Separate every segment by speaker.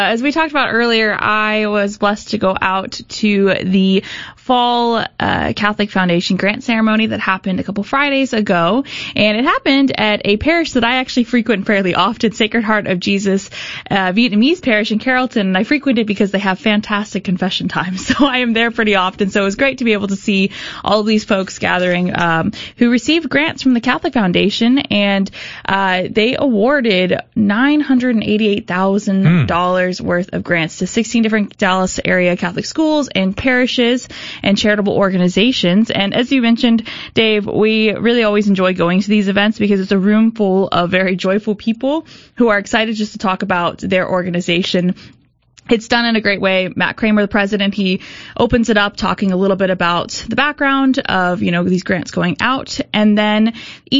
Speaker 1: As we talked about earlier, I was blessed to go out to the Fall Catholic Foundation grant ceremony that happened a couple Fridays ago, and it happened at a parish that I actually frequent fairly often, Sacred Heart of Jesus Vietnamese Parish in Carrollton, and I frequent it because they have fantastic confession times, so I am there pretty often. So it was great to be able to see all of these folks gathering who received grants from the Catholic Foundation, and they awarded $988,000 worth of grants to 16 different Dallas area Catholic schools and parishes and charitable organizations. And as you mentioned, Dave, we really always enjoy going to these events because it's a room full of very joyful people who are excited just to talk about their organization. It's done in a great way. Matt Kramer, the president, he opens it up talking a little bit about the background of, these grants going out. And then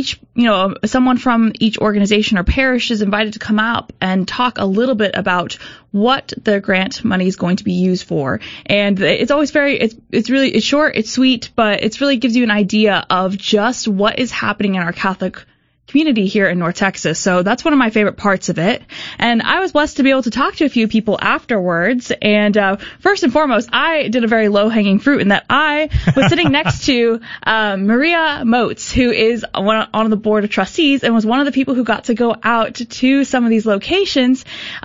Speaker 1: someone from each organization or parish is invited to come up and talk a little bit about what the grant money is going to be used for. And it's always it's short, it's sweet, but it really gives you an idea of just what is happening in our Catholic community here in North Texas. So that's one of my favorite parts of it. And I was blessed to be able to talk to a few people afterwards. And first and foremost, I did a very low-hanging fruit in that I was sitting next to Maria Moats, who is on the board of trustees and was one of the people who got to go out to some of these locations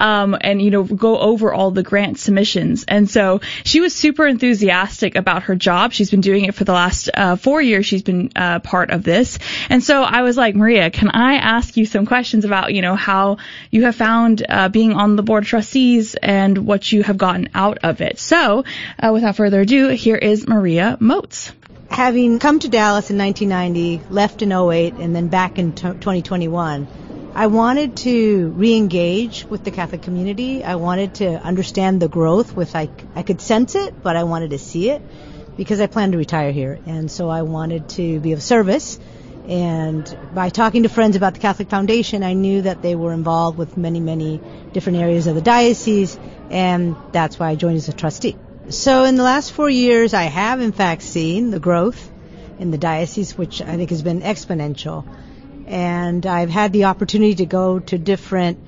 Speaker 1: and go over all the grant submissions. And so she was super enthusiastic about her job. She's been doing it for the last 4 years. She's been part of this. And so I was like, Maria, can I ask you some questions about, how you have found being on the board of trustees and what you have gotten out of it? So, without further ado, here is Maria Moats.
Speaker 2: Having come to Dallas in 1990, left in 2008, and then back in 2021, I wanted to re-engage with the Catholic community. I wanted to understand the growth I could sense it, but I wanted to see it because I plan to retire here. And so I wanted to be of service. And by talking to friends about the Catholic Foundation, I knew that they were involved with many, many different areas of the diocese, and that's why I joined as a trustee. So in the last 4 years, I have in fact seen the growth in the diocese, which I think has been exponential. And I've had the opportunity to go to different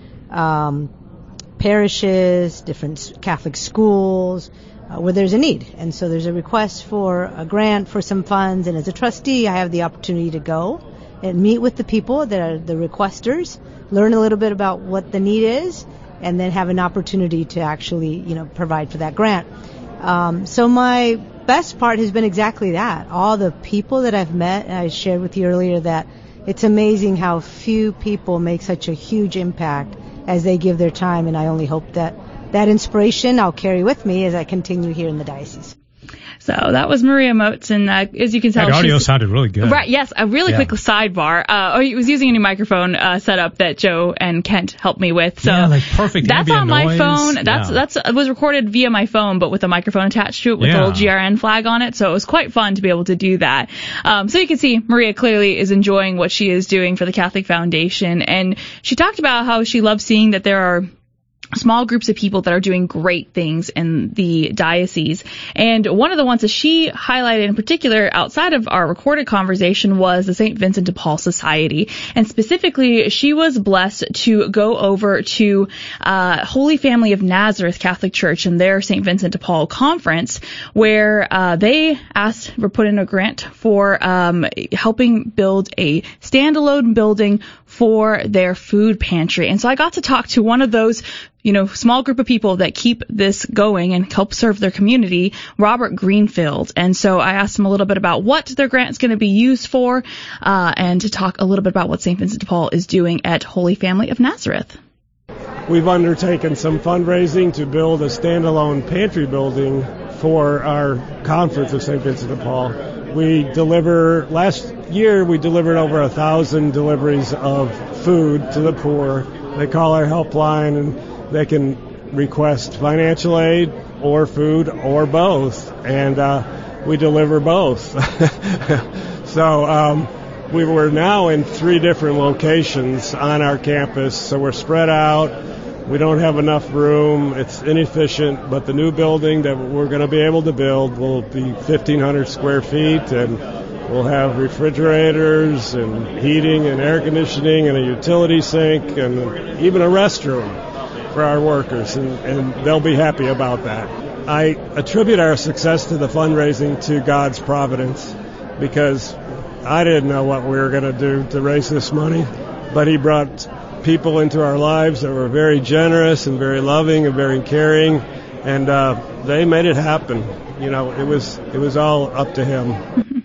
Speaker 2: parishes, different Catholic schools, where there's a need. And so there's a request for a grant for some funds, and as a trustee, I have the opportunity to go and meet with the people that are the requesters, learn a little bit about what the need is, and then have an opportunity to actually, provide for that grant. So my best part has been exactly that. All the people that I've met, I shared with you earlier that it's amazing how few people make such a huge impact as they give their time, and I only hope that inspiration I'll carry with me as I continue here in the diocese.
Speaker 1: So that was Maria Moats, and as you can tell,
Speaker 3: that audio sounded really good.
Speaker 1: Right, yes, a really quick sidebar. I was using a new microphone setup that Joe and Kent helped me with. So
Speaker 3: perfect.
Speaker 1: That's on my phone. It was recorded via my phone, but with a microphone attached to it with a little GRN flag on it. So it was quite fun to be able to do that. So you can see Maria clearly is enjoying what she is doing for the Catholic Foundation, and she talked about how she loves seeing that there are small groups of people that are doing great things in the diocese. And one of the ones that she highlighted in particular outside of our recorded conversation was the St. Vincent de Paul Society. And specifically, she was blessed to go over to Holy Family of Nazareth Catholic Church and their St. Vincent de Paul conference, where they put in a grant for helping build a standalone building for their food pantry. And so I got to talk to one of those small group of people that keep this going and help serve their community, Robert Greenfield. And so I asked him a little bit about what their grant's going to be used for, and to talk a little bit about what St. Vincent de Paul is doing at Holy Family of Nazareth.
Speaker 4: We've undertaken some fundraising to build a standalone pantry building for our conference of St. Vincent de Paul. Last year we delivered over 1,000 deliveries of food to the poor. They call our helpline, and they can request financial aid or food or both, and we deliver both. So we're now in 3 different locations on our campus, so we're spread out. We don't have enough room. It's inefficient, but the new building that we're going to be able to build will be 1,500 square feet, and we'll have refrigerators and heating and air conditioning and a utility sink and even a restroom for our workers, and they'll be happy about that. I attribute our success to the fundraising to God's providence, because I didn't know what we were going to do to raise this money, but He brought people into our lives that were very generous and very loving and very caring, and they made it happen. You know, it was all up to Him.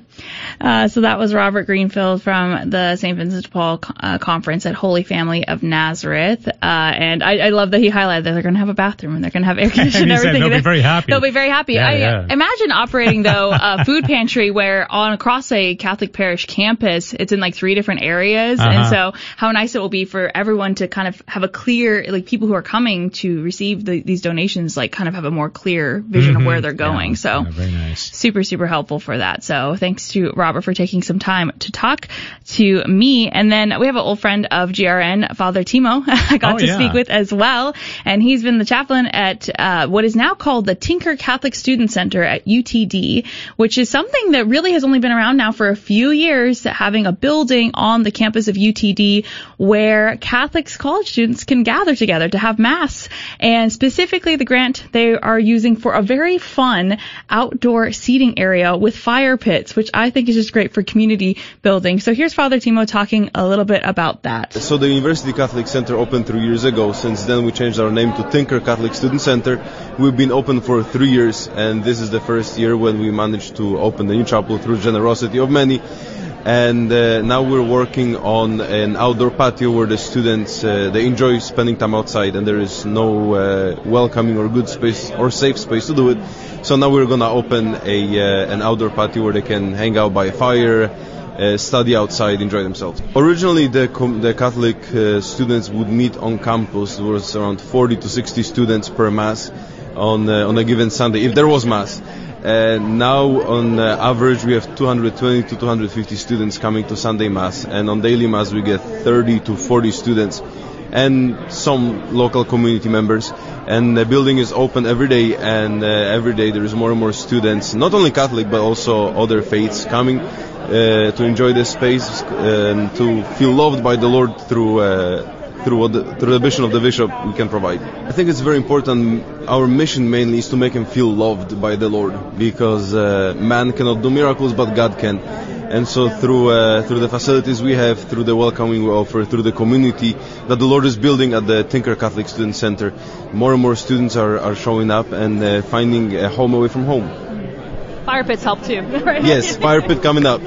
Speaker 1: So that was Robert Greenfield from the St. Vincent de Paul conference at Holy Family of Nazareth. And I love that he highlighted that they're going to have a bathroom and they're going to have air conditioning and everything.
Speaker 3: They'll be very happy.
Speaker 1: They'll be very happy.
Speaker 3: Yeah.
Speaker 1: Imagine operating, though, a food pantry where across a Catholic parish campus, it's in like 3 different areas. And so how nice it will be for everyone to kind of have a clear, like people who are coming to receive these donations, like kind of have a more clear vision of where they're going.
Speaker 3: Very nice.
Speaker 1: Super, super helpful for that. So thanks to Robert for taking some time to talk to me. And then we have an old friend of GRN, Father Timo, I got to speak with as well. And he's been the chaplain at what is now called the Tinker Catholic Student Center at UTD, which is something that really has only been around now for a few years, having a building on the campus of UTD where Catholic college students can gather together to have Mass. And specifically the grant they are using for a very fun outdoor seating area with fire pits, which I think is just great for community building. So here's Father Timo talking a little bit about that.
Speaker 5: So the University Catholic Center opened 3 years ago. Since then we changed our name to Tinker Catholic Student Center. We've been open for 3 years, and this is the first year when we managed to open the new chapel through generosity of many. And now we're working on an outdoor patio where the students, they enjoy spending time outside, and there is no welcoming or good space or safe space to do it. So now we're going to open an outdoor patio where they can hang out by a fire, study outside, enjoy themselves. Originally, the Catholic students would meet on campus. There was around 40 to 60 students per Mass on a given Sunday, if there was Mass. Now, on average, we have 220 to 250 students coming to Sunday Mass, and on daily Mass we get 30 to 40 students and some local community members. And the building is open every day, and every day there is more and more students, not only Catholic but also other faiths, coming to enjoy this space and to feel loved by the Lord through the vision of the bishop we can provide. I think it's very important. Our mission mainly is to make him feel loved by the Lord, because man cannot do miracles, but God can. And so through the facilities we have, through the welcoming we offer, through the community that the Lord is building at the Tinker Catholic Student Center, more and more students are showing up and finding a home away from home.
Speaker 1: Fire pits help too, right?
Speaker 5: Yes, fire pit coming up.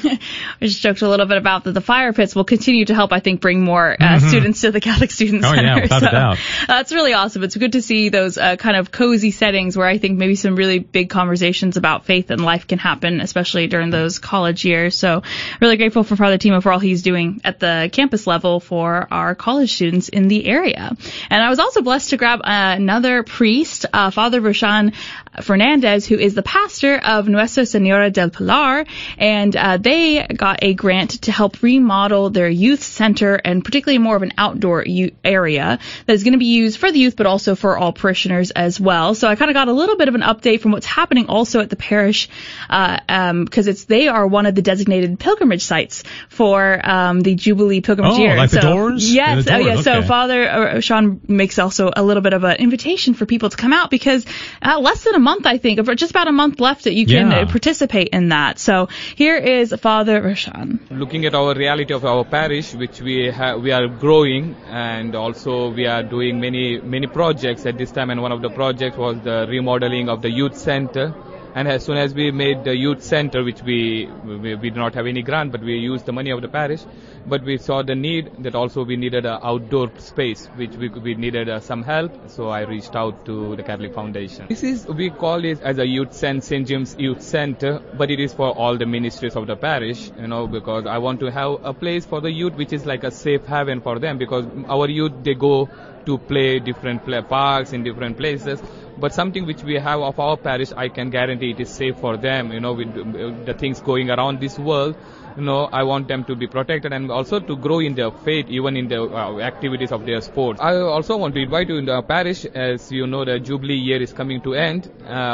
Speaker 1: I just joked a little bit about that. The fire pits will continue to help, I think, bring more students to the Catholic Student Center.
Speaker 3: Yeah, without a doubt.
Speaker 1: That's really awesome. It's good to see those kind of cozy settings where I think maybe some really big conversations about faith and life can happen, especially during those college years. So really grateful for Father Timo for all he's doing at the campus level for our college students in the area. And I was also blessed to grab another priest, Father Roshan Fernandez, who is the pastor of Nuestra Senora del Pilar, and they got a grant to help remodel their youth center, and particularly more of an outdoor area that is going to be used for the youth, but also for all parishioners as well. So I kind of got a little bit of an update from what's happening also at the parish, because they are one of the designated pilgrimage sites for the Jubilee pilgrimage year.
Speaker 3: Like the doors?
Speaker 1: Yes.
Speaker 3: The doors.
Speaker 1: Okay. So
Speaker 3: Father
Speaker 1: Sean makes also a little bit of an invitation for people to come out, because less than a month, I think, just about a month left that you can participate in that. So here is Father Roshan.
Speaker 6: Looking at our reality of our parish, which we are growing, and also we are doing many projects at this time, and one of the projects was the remodeling of the youth center. And as soon as we made the youth center, which we did not have any grant, but we used the money of the parish, but we saw the need that also we needed an outdoor space, which we needed some help. So I reached out to the Catholic Foundation. We call it as a youth center, St. James Youth Center, but it is for all the ministries of the parish, because I want to have a place for the youth, which is like a safe haven for them, because our youth, they go to play different parks in different places. But something which we have of our parish, I can guarantee it is safe for them. With the things going around this world, I want them to be protected and also to grow in their faith, even in the activities of their sports. I also want to invite you in the parish. As you know, the Jubilee year is coming to end.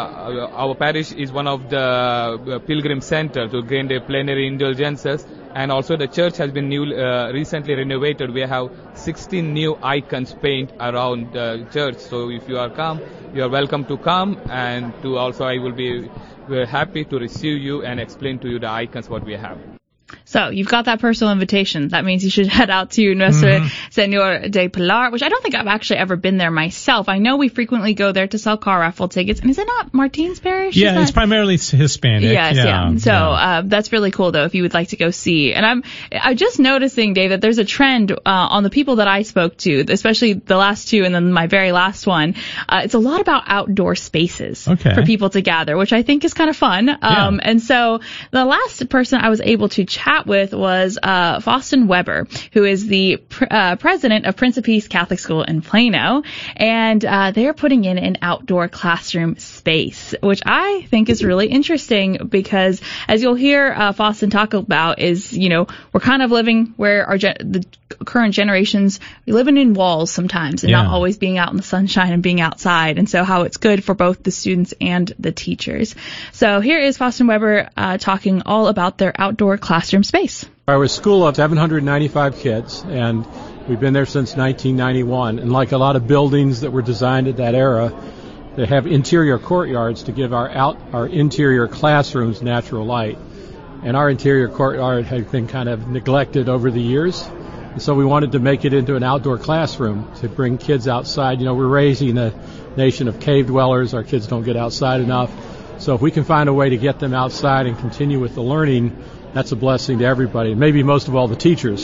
Speaker 6: Our parish is one of the pilgrim center to gain the plenary indulgences. And also the church has been recently renovated. We have 16 new icons painted around the church. So if you are welcome to come, and to also I will be happy to receive you and explain to you the icons what we have.
Speaker 1: So you've got that personal invitation. That means you should head out to Nuestra Senora de Pilar, which I don't think I've actually ever been there myself. I know we frequently go there to sell car raffle tickets. And is it not Martin's Parish?
Speaker 3: Yeah, it's primarily Hispanic.
Speaker 1: Yes, yeah. So that's really cool, though, if you would like to go see. And I'm just noticing, Dave, that there's a trend on the people that I spoke to, especially the last two and then my very last one. It's a lot about outdoor spaces for people to gather, which I think is kind of fun. And so the last person I was able to chat with was Faustin Weber, who is the president of Prince of Peace Catholic School in Plano, and they're putting in an outdoor classroom space, which I think is really interesting because, as you'll hear Faustin talk about, is we're kind of living where the current generations living in walls sometimes and not always being out in the sunshine and being outside, and so how it's good for both the students and the teachers. So here is Faustin Weber talking all about their outdoor classroom space.
Speaker 7: Our school of 795 kids, and we've been there since 1991. And like a lot of buildings that were designed at that era, they have interior courtyards to give our interior classrooms natural light. And our interior courtyard had been kind of neglected over the years. And so we wanted to make it into an outdoor classroom to bring kids outside. We're raising a nation of cave dwellers. Our kids don't get outside enough. So if we can find a way to get them outside and continue with the learning, that's a blessing to everybody, maybe most of all the teachers.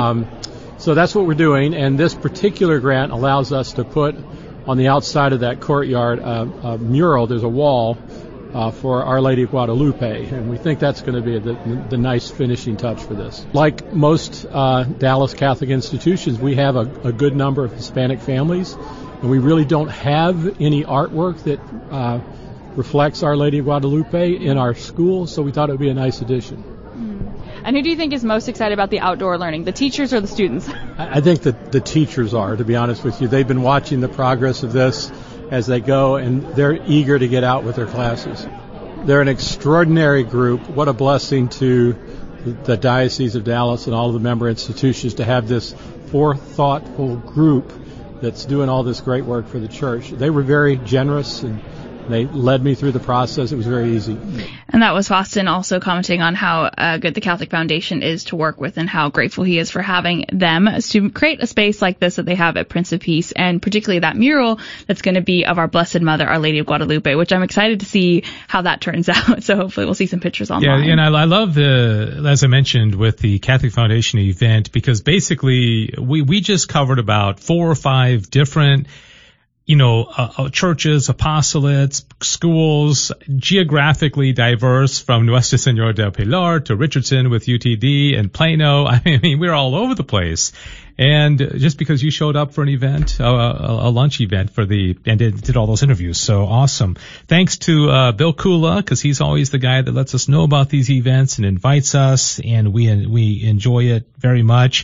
Speaker 7: So that's what we're doing, and this particular grant allows us to put on the outside of that courtyard a mural. There's a wall for Our Lady of Guadalupe, and we think that's going to be the nice finishing touch for this. Like most Dallas Catholic institutions, we have a good number of Hispanic families, and we really don't have any artwork that reflects Our Lady of Guadalupe in our school, so we thought it would be a nice addition.
Speaker 1: And who do you think is most excited about the outdoor learning, the teachers or the students?
Speaker 7: I think that the teachers are, to be honest with you. They've been watching the progress of this as they go, and they're eager to get out with their classes. They're an extraordinary group. What a blessing to the Diocese of Dallas and all of the member institutions to have this thoughtful group that's doing all this great work for the church. They were very generous, and they led me through the process. It was very easy.
Speaker 1: And that was Faustin also commenting on how good the Catholic Foundation is to work with and how grateful he is for having them to create a space like this that they have at Prince of Peace, and particularly that mural that's going to be of our Blessed Mother, Our Lady of Guadalupe, which I'm excited to see how that turns out. So hopefully we'll see some pictures online.
Speaker 3: Yeah, and I love as I mentioned, with the Catholic Foundation event, because basically we just covered about 4 or 5 different churches, apostolates, schools, geographically diverse, from Nuestra Senora del Pilar to Richardson with UTD and Plano. I mean, we're all over the place. And just because you showed up for an event, a lunch event and did all those interviews. So awesome. Thanks to Bill Kula, because he's always the guy that lets us know about these events and invites us, and we enjoy it very much.